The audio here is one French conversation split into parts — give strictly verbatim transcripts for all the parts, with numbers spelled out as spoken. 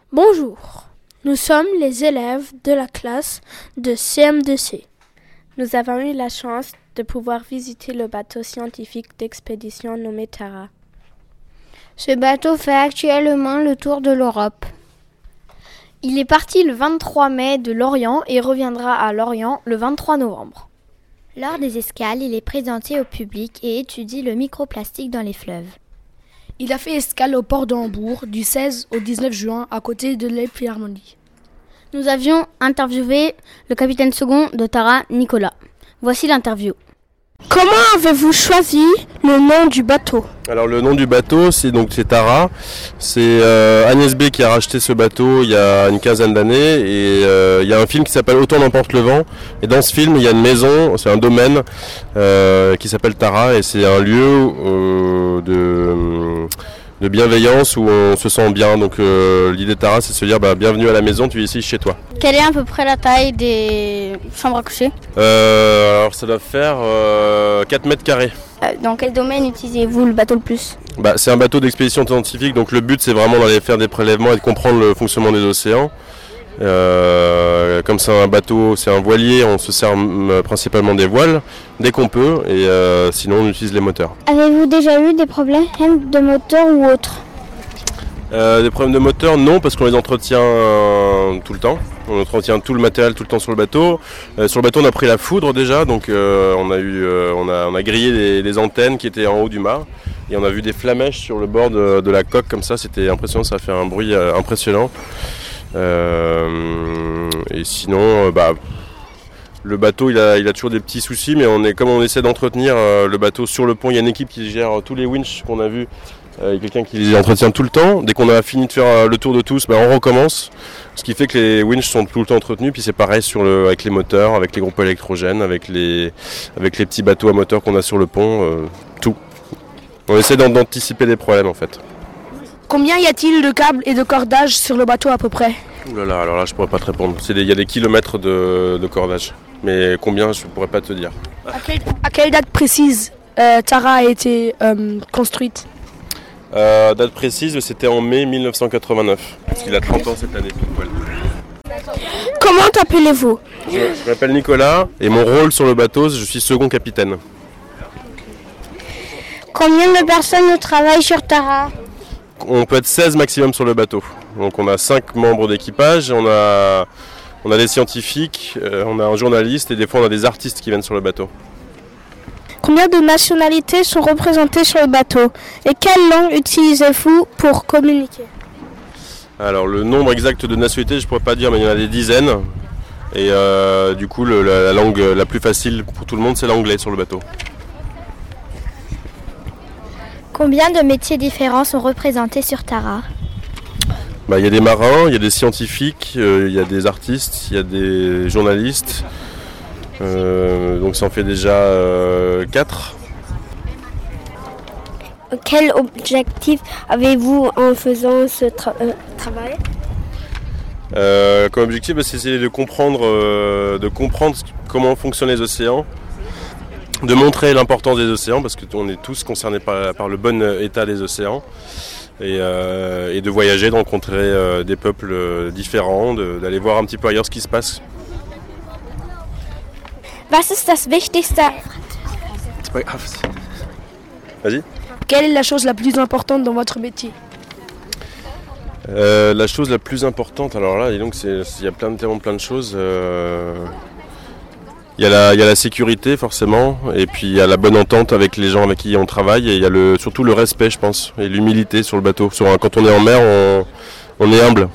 Bonjour, nous sommes les élèves de la classe de C M deux C. Nous avons eu la chance de pouvoir visiter le bateau scientifique d'expédition nommé Tara. Ce bateau fait actuellement le tour de l'Europe. Il est parti le vingt-trois mai de Lorient et reviendra à Lorient le vingt-trois novembre. Lors des escales, il est présenté au public et étudie le microplastique dans les fleuves. Il a fait escale au port de Hambourg du seize au dix-neuf juin à côté de l'Philharmonie. Nous avions interviewé le capitaine second de Tara, Nicolas. Voici l'interview. Comment avez-vous choisi le nom du bateau ? Alors le nom du bateau, c'est donc c'est Tara. C'est euh, Agnès B qui a racheté ce bateau il y a une quinzaine d'années et euh, il y a un film qui s'appelle Autant n'emporte le vent. Et dans ce film, il y a une maison, c'est un domaine euh, qui s'appelle Tara et c'est un lieu euh, de de bienveillance où on se sent bien. Donc euh, l'idée de Tara, c'est de se dire bah, bienvenue à la maison, tu es ici chez toi. Quelle est à peu près la taille des chambres à coucher ? euh, Alors ça doit faire euh, quatre mètres carrés. Euh, dans quel domaine utilisez-vous le bateau le plus ? bah, C'est un bateau d'expédition scientifique, donc le but c'est vraiment d'aller faire des prélèvements et de comprendre le fonctionnement des océans. Euh, comme c'est un bateau, c'est un voilier, on se sert euh, principalement des voiles dès qu'on peut et euh, sinon on utilise les moteurs. Avez-vous déjà eu des problèmes de moteur ou autre ? euh, Des problèmes de moteur, non, parce qu'on les entretient euh, tout le temps. On entretient tout le matériel tout le temps sur le bateau. Euh, sur le bateau, on a pris la foudre déjà, donc euh, on a eu, euh, on a, on a grillé les, les antennes qui étaient en haut du mât et on a vu des flamèches sur le bord de, de la coque comme ça. C'était impressionnant, ça a fait un bruit euh, impressionnant. Euh, et sinon, euh, bah, le bateau il a, il a toujours des petits soucis, mais on est, comme on essaie d'entretenir euh, le bateau sur le pont, il y a une équipe qui gère tous les winches qu'on a vus. Euh, il y a quelqu'un qui les entretient tout le temps. Dès qu'on a fini de faire euh, le tour de tous, bah, on recommence. Ce qui fait que les winches sont tout le temps entretenus. Puis c'est pareil sur le, avec les moteurs, avec les groupes électrogènes, avec les, avec les petits bateaux à moteur qu'on a sur le pont, euh, tout. On essaie d'anticiper les problèmes en fait. Combien y a-t-il de câbles et de cordage sur le bateau à peu près ? Ouh là là, alors là je pourrais pas te répondre. C'est des, il y a des kilomètres de, de cordage. Mais combien je pourrais pas te dire. À quelle, à quelle date précise euh, Tara a été euh, construite ? euh, Date précise, c'était en mai mille neuf cent quatre-vingt-neuf. Parce qu'il a trente ans cette année. Voilà. Comment t'appelez-vous ? Je, je m'appelle Nicolas et mon rôle sur le bateau, je suis second capitaine. Combien de personnes travaillent sur Tara ? On peut être seize maximum sur le bateau. Donc on a cinq membres d'équipage, on a, on a des scientifiques, euh, on a un journaliste et des fois on a des artistes qui viennent sur le bateau. Combien de nationalités sont représentées sur le bateau ? Et quelle langue utilisez-vous pour communiquer ? Alors le nombre exact de nationalités, je ne pourrais pas dire, mais il y en a des dizaines. Et euh, du coup le, la, la langue la plus facile pour tout le monde, c'est l'anglais sur le bateau. Combien de métiers différents sont représentés sur Tara ? Bah, y a des marins, il y a des scientifiques, il euh, y a des artistes, il y a des journalistes. Euh, donc ça en fait déjà euh, quatre. Quel objectif avez-vous en faisant ce tra- euh, travail ? euh, Comme objectif, bah, c'est essayer de comprendre, euh, de comprendre comment fonctionnent les océans. De montrer l'importance des océans parce qu'on est tous concernés par, par le bon état des océans et, euh, et de voyager, de rencontrer euh, des peuples différents, de, d'aller voir un petit peu ailleurs ce qui se passe. Was ist das Wichtigste? Vas-y. Quelle est la chose la plus importante dans votre métier ? euh, La chose la plus importante, alors là, donc c'est, il y a plein, tellement plein de choses. Euh... Il y, a la, il y a la sécurité forcément, et puis il y a la bonne entente avec les gens avec qui on travaille, et il y a le, surtout le respect je pense, et l'humilité sur le bateau. Sur un, quand on est en mer, on, on est humble.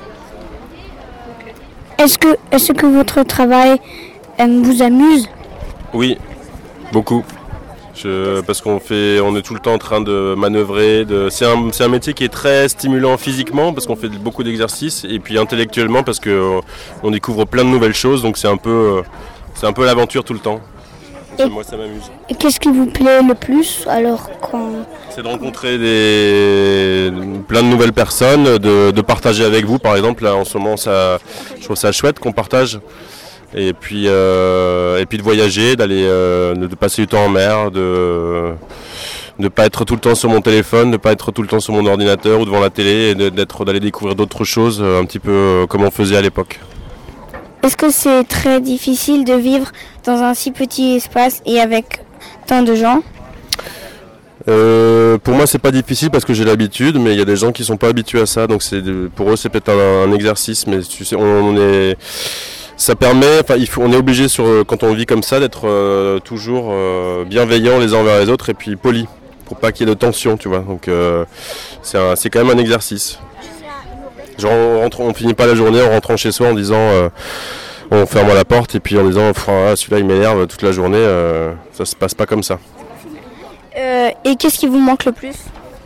Est-ce que, est-ce que votre travail euh, vous amuse ? Oui, beaucoup. Je, parce qu'on fait, on est tout le temps en train de manœuvrer. De, c'est, un, c'est un métier qui est très stimulant physiquement, parce qu'on fait beaucoup d'exercices, et puis intellectuellement, parce qu'on on découvre plein de nouvelles choses, donc c'est un peu... C'est un peu l'aventure tout le temps. Et moi, ça m'amuse. Et qu'est-ce qui vous plaît le plus alors quand... C'est de rencontrer des... plein de nouvelles personnes, de, de partager avec vous. Par exemple, là, en ce moment, ça... je trouve ça chouette qu'on partage. Et puis, euh... et puis de voyager, d'aller, euh... de passer du temps en mer, de... de pas être tout le temps sur mon téléphone, de pas être tout le temps sur mon ordinateur ou devant la télé, et de, d'être, d'aller découvrir d'autres choses, un petit peu comme on faisait à l'époque. Est-ce que c'est très difficile de vivre dans un si petit espace et avec tant de gens ? Euh, pour moi c'est pas difficile parce que j'ai l'habitude, mais il y a des gens qui sont pas habitués à ça, donc c'est pour eux c'est peut-être un, un exercice, mais tu sais, on, on est, ça permet, enfin il faut, on est obligé sur quand on vit comme ça d'être euh, toujours euh, bienveillant les uns envers les autres et puis poli pour pas qu'il y ait de tension, tu vois. Donc euh, c'est, un, c'est quand même un exercice. Genre on, rentre, on finit pas la journée en rentrant chez soi en disant euh, on ferme la porte et puis en disant ah, celui-là il m'énerve toute la journée, euh, ça se passe pas comme ça. Euh, et qu'est-ce qui vous manque le plus ?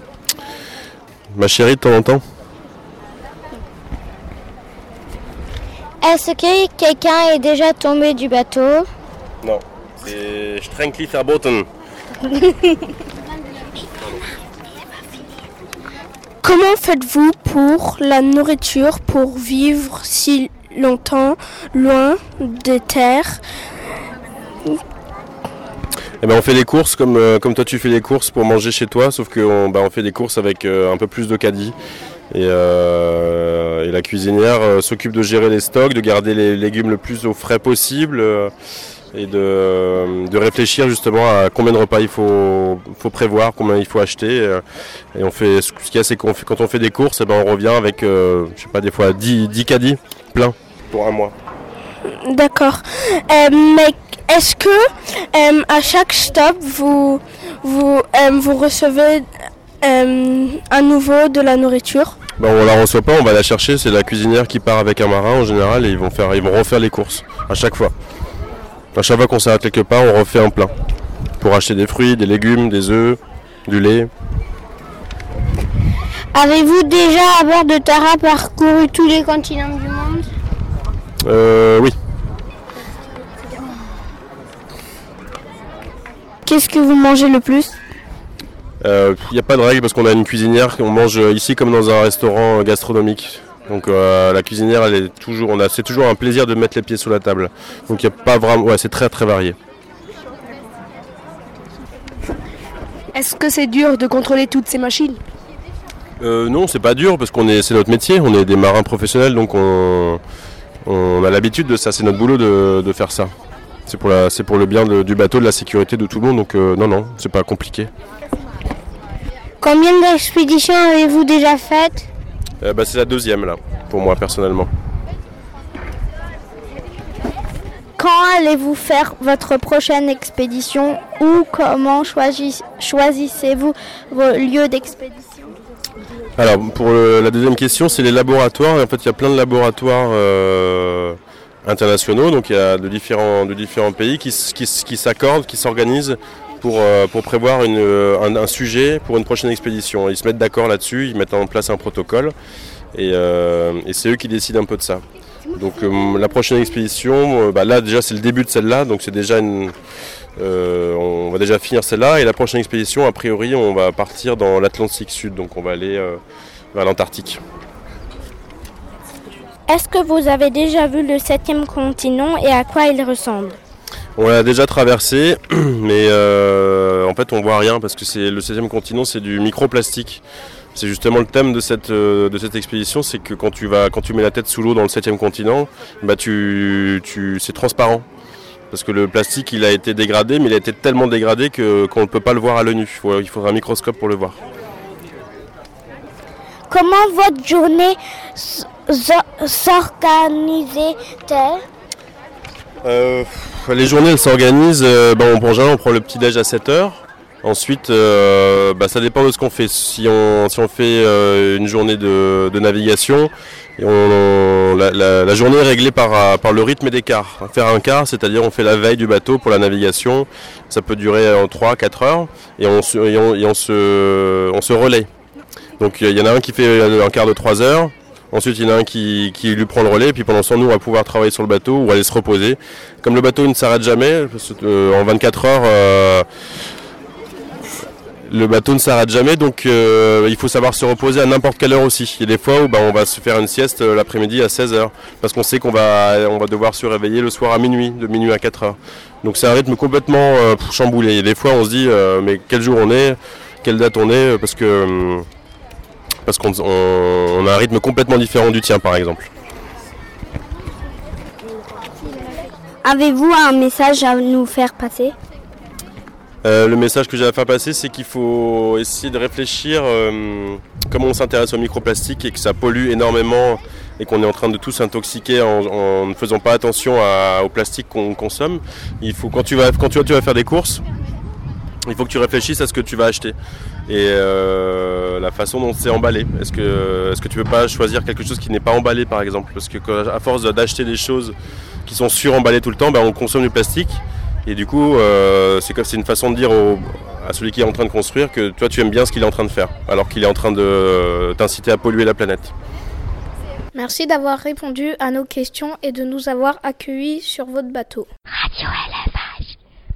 Ma chérie de temps en temps. Est-ce que quelqu'un est déjà tombé du bateau ? Non, c'est Strenkli verboten. Comment faites-vous pour la nourriture pour vivre si longtemps loin des terres ? Eh ben on fait les courses comme, euh, comme toi tu fais les courses pour manger chez toi, sauf qu'on bah, on fait des courses avec euh, un peu plus de caddie. Et, euh, et la cuisinière euh, s'occupe de gérer les stocks, de garder les légumes le plus au frais possible euh, et de, euh, de réfléchir justement à combien de repas il faut, faut prévoir, combien il faut acheter. Euh, et on fait, ce qu'il y a, c'est qu'on fait, quand on fait des courses, eh ben, on revient avec euh, je sais pas, des fois dix, dix caddies pleins pour un mois. D'accord. Euh, mais est-ce que euh, à chaque stop, vous, vous, euh, vous recevez euh, à nouveau de la nourriture ? Ben, on la reçoit pas, on va la chercher. C'est la cuisinière qui part avec un marin en général et ils vont, faire, ils vont refaire les courses à chaque fois. À chaque fois qu'on s'arrête quelque part, on refait un plein pour acheter des fruits, des légumes, des œufs, du lait. Avez-vous déjà à bord de Tara parcouru tous les continents du monde ? Euh, oui. Qu'est-ce que vous mangez le plus ? Il euh, n'y a pas de règle parce qu'on a une cuisinière, on mange ici comme dans un restaurant gastronomique. Donc euh, la cuisinière, elle est toujours, on a, c'est toujours un plaisir de mettre les pieds sur la table. Donc il n'y a pas vraiment, ouais, c'est très très varié. Est-ce que c'est dur de contrôler toutes ces machines ? euh, Non, c'est pas dur parce qu'on est, c'est notre métier, on est des marins professionnels, donc on, on a l'habitude de ça, c'est notre boulot de, de faire ça. C'est pour, la, c'est pour le bien de, du bateau, de la sécurité de tout le monde, donc euh, non, non, c'est pas compliqué. Combien d'expéditions avez-vous déjà faites ? euh, bah, C'est la deuxième là, pour moi personnellement. Quand allez-vous faire votre prochaine expédition ou comment choisis- choisissez-vous vos lieux d'expédition ? Alors pour le, la deuxième question, c'est les laboratoires. Et en fait, il y a plein de laboratoires euh, internationaux, donc il y a de différents, de différents pays qui, qui, qui s'accordent, qui s'organisent pour, euh, pour prévoir une, un, un sujet pour une prochaine expédition. Ils se mettent d'accord là-dessus, ils mettent en place un protocole et, euh, et c'est eux qui décident un peu de ça. Donc euh, la prochaine expédition, euh, bah, là déjà c'est le début de celle-là, donc c'est déjà une, euh, on va déjà finir celle-là et la prochaine expédition, a priori, on va partir dans l'Atlantique Sud, donc on va aller euh, vers l'Antarctique. Est-ce que vous avez déjà vu le septième continent et à quoi il ressemble ? On l'a déjà traversé, mais euh, en fait on voit rien parce que c'est le septième continent, c'est du microplastique. C'est justement le thème de cette, euh, de cette expédition, c'est que quand tu, vas, quand tu mets la tête sous l'eau dans le septième continent, bah tu, tu, c'est transparent. Parce que le plastique il a été dégradé, mais il a été tellement dégradé que, qu'on ne peut pas le voir à l'œil nu. Il, faut, il faudra un microscope pour le voir. Comment votre journée s'organise-t-elle ? euh, Les journées elles s'organisent, euh, bah, on, on prend le petit déj à sept heures. Ensuite, euh, bah, ça dépend de ce qu'on fait. Si on, si on fait euh, une journée de, de navigation, et on, on, la, la, la journée est réglée par, par le rythme des quarts. Faire un quart, c'est-à-dire on fait la veille du bateau pour la navigation. Ça peut durer en trois à quatre heures et on se, et on, et on se, on se relaie. Donc il y en a un qui fait un quart de trois heures. Ensuite, il y en a un qui, qui lui prend le relais, et puis pendant ce temps, nous, on va pouvoir travailler sur le bateau ou aller se reposer. Comme le bateau ne s'arrête jamais, euh, en vingt-quatre heures, euh, Le bateau ne s'arrête jamais, donc euh, il faut savoir se reposer à n'importe quelle heure aussi. Il y a des fois où bah, on va se faire une sieste euh, l'après-midi à seize heures, parce qu'on sait qu'on va, on va devoir se réveiller le soir à minuit, de minuit à quatre heures. Donc c'est un rythme complètement euh, chamboulé. Il y a des fois on se dit euh, mais quel jour on est, quelle date on est, parce que euh, parce qu'on on, on a un rythme complètement différent du tien par exemple. Avez-vous un message à nous faire passer ? Euh, le message que j'ai à faire passer, c'est qu'il faut essayer de réfléchir euh, comment on s'intéresse au microplastique et que ça pollue énormément et qu'on est en train de tous s'intoxiquer en, en ne faisant pas attention à, au plastique qu'on consomme. Il faut, quand tu vas, quand tu vas, tu vas faire des courses, il faut que tu réfléchisses à ce que tu vas acheter et euh, la façon dont c'est emballé. Est-ce que, est-ce que tu ne peux pas choisir quelque chose qui n'est pas emballé par exemple ? Parce que à force d'acheter des choses qui sont suremballées tout le temps, ben, on consomme du plastique. Et du coup, euh, c'est, c'est une façon de dire au, à celui qui est en train de construire que toi tu aimes bien ce qu'il est en train de faire, alors qu'il est en train de t'inciter à polluer la planète. Merci d'avoir répondu à nos questions et de nous avoir accueillis sur votre bateau. Radio L F A.